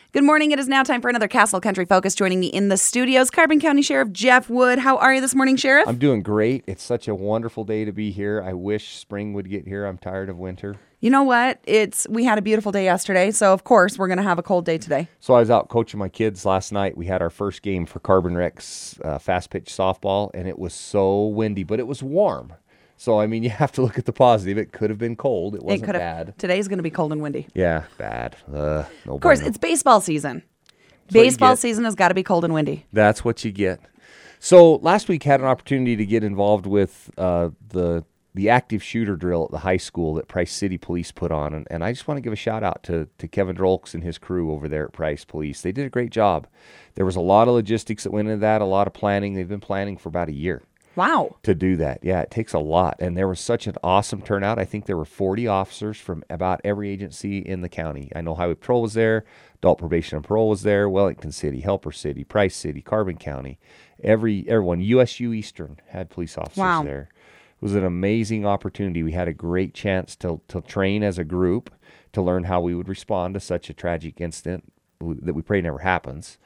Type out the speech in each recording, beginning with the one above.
Good morning. It is now time for another Castle Country Focus. Joining me in the studios, Carbon County Sheriff Jeff Wood. How are you this morning, Sheriff? I'm doing great. It's such a wonderful day to be here. I wish spring would get here. I'm tired of winter. You know what? We had a beautiful day yesterday, so of course we're going to have a cold day today. So I was out coaching my kids last night. We had our first game for Carbon Rex fast pitch softball, and it was so windy, but it was warm. So, I mean, you have to look at the positive. It could have been cold. It wasn't bad. Today's going to be cold and windy. Yeah, bad. No of course, it's baseball season. Baseball season has got to be cold and windy. That's what you get. So last week had an opportunity to get involved with the active shooter drill at the high school that Price City Police put on. And I just want to give a shout out to Kevin Drolks and his crew over there at Price Police. They did a great job. There was a lot of logistics that went into that, a lot of planning. They've been planning for about a year. Wow. To do that. Yeah, it takes a lot. And there was such an awesome turnout. I think there were 40 officers from about every agency in the county. I know Highway Patrol was there, Adult Probation and Parole was there, Wellington City, Helper City, Price City, Carbon County. Everyone, USU Eastern had police officers there. It was an amazing opportunity. We had a great chance to train as a group to learn how we would respond to such a tragic incident that we pray never happens.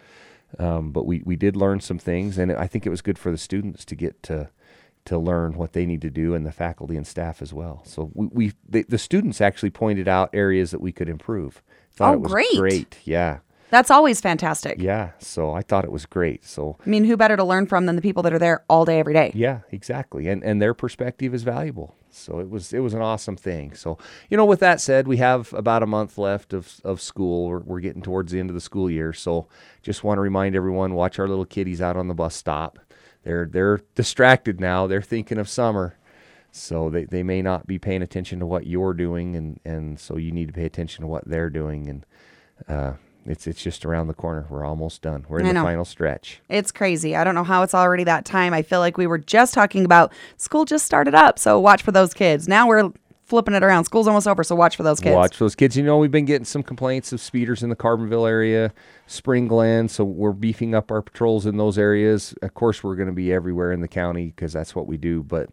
But we did learn some things, and I think it was good for the students to get to learn what they need to do, and the faculty and staff as well. So the students actually pointed out areas that we could improve. Thought it was great. Yeah. That's always fantastic. Yeah. So I thought it was great. So I mean, who better to learn from than the people that are there all day, every day? Yeah, exactly. And their perspective is valuable. So it was an awesome thing. So, with that said, we have about a month left of school. We're getting towards the end of the school year. So just want to remind everyone, watch our little kiddies out on the bus stop. They're distracted now. They're thinking of summer. So they may not be paying attention to what you're doing, and so you need to pay attention to what they're doing. And it's just around the corner. We're almost done. We're in the final stretch. It's crazy. I don't know how it's already that time. I feel like we were just talking about school just started up, so watch for those kids. Now we're flipping it around. School's almost over, so watch for those kids. Watch for those kids. We've been getting some complaints of speeders in the Carbonville area, Spring Glen, so we're beefing up our patrols in those areas. Of course, we're going to be everywhere in the county because that's what we do, but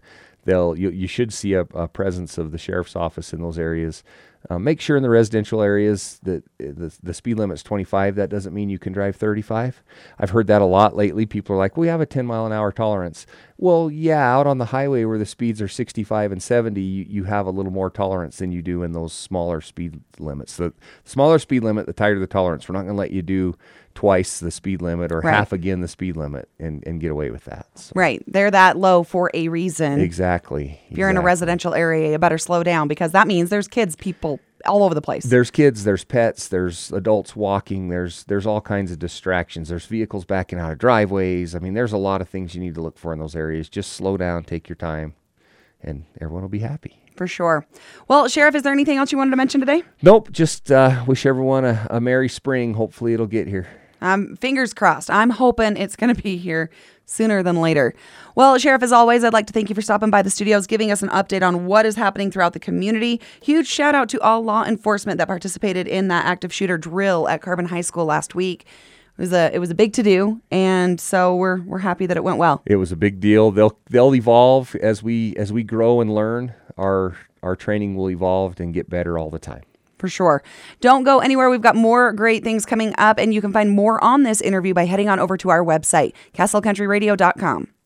you should see a presence of the sheriff's office in those areas. Make sure in the residential areas that the speed limit's 25. That doesn't mean you can drive 35. I've heard that a lot lately. People are like, we have a 10-mile-an-hour tolerance. Well, yeah, out on the highway where the speeds are 65 and 70, you have a little more tolerance than you do in those smaller speed limits. The smaller speed limit, the tighter the tolerance. We're not going to let you do twice the speed limit or half again the speed limit and get away with that. So. Right. They're that low for a reason. Exactly. If you're in a residential area, you better slow down because that means there's kids, people all over the place. There's kids, there's pets, there's adults walking, there's all kinds of distractions. There's vehicles backing out of driveways. I mean, there's a lot of things you need to look for in those areas. Just slow down, take your time, and everyone will be happy. For sure. Well, Sheriff, is there anything else you wanted to mention today? Nope. Just wish everyone a merry spring. Hopefully it'll get here. Fingers crossed. I'm hoping it's going to be here sooner than later. Well, Sheriff, as always, I'd like to thank you for stopping by the studios, giving us an update on what is happening throughout the community. Huge shout out to all law enforcement that participated in that active shooter drill at Carbon High School last week. It was a big to-do, and so we're happy that it went well. It was a big deal. They'll evolve as we grow and learn. Our training will evolve and get better all the time. For sure. Don't go anywhere. We've got more great things coming up, and you can find more on this interview by heading on over to our website, castlecountryradio.com.